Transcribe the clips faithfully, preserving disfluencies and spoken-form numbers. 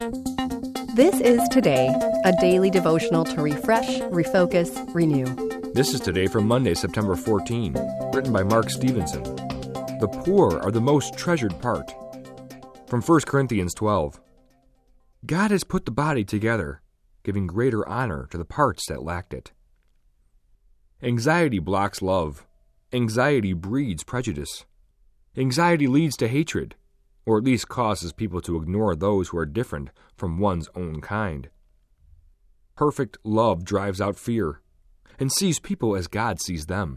This is Today, a daily devotional to refresh, refocus, renew. This is Today for Monday, September fourteenth, written by Mark Stevenson. The poor are the most treasured part. From First Corinthians twelve. God has put the body together, giving greater honor to the parts that lacked it. Anxiety blocks love. Anxiety breeds prejudice. Anxiety leads to hatred, or at least causes people to ignore those who are different from one's own kind. Perfect love drives out fear and sees people as God sees them.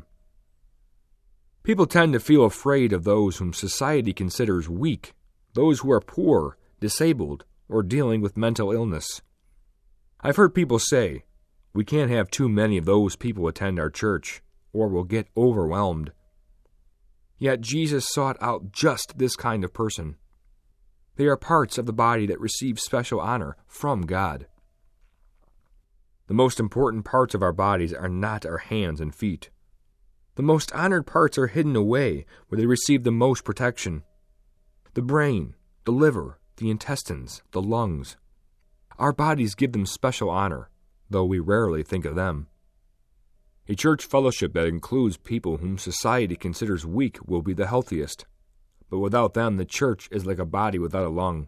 People tend to feel afraid of those whom society considers weak, those who are poor, disabled, or dealing with mental illness. I've heard people say, "We can't have too many of those people attend our church, or we'll get overwhelmed." Yet Jesus sought out just this kind of person. They are parts of the body that receive special honor from God. The most important parts of our bodies are not our hands and feet. The most honored parts are hidden away where they receive the most protection. The brain, the liver, the intestines, the lungs. Our bodies give them special honor, though we rarely think of them. A church fellowship that includes people whom society considers weak will be the healthiest, but without them the church is like a body without a lung.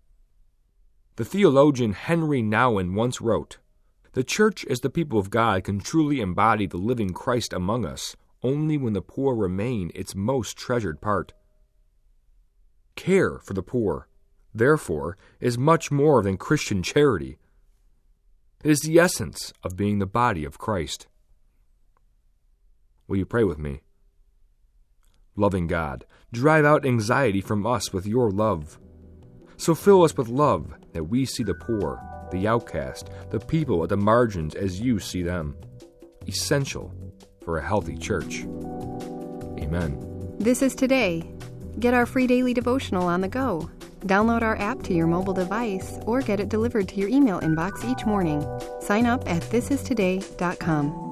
The theologian Henry Nouwen once wrote, "The church as the people of God can truly embody the living Christ among us only when the poor remain its most treasured part." Care for the poor, therefore, is much more than Christian charity. It is the essence of being the body of Christ. Will you pray with me? Loving God, drive out anxiety from us with your love. So fill us with love that we see the poor, the outcast, the people at the margins as you see them. Essential for a healthy church. Amen. This is Today. Get our free daily devotional on the go. Download our app to your mobile device or get it delivered to your email inbox each morning. Sign up at this is today dot com.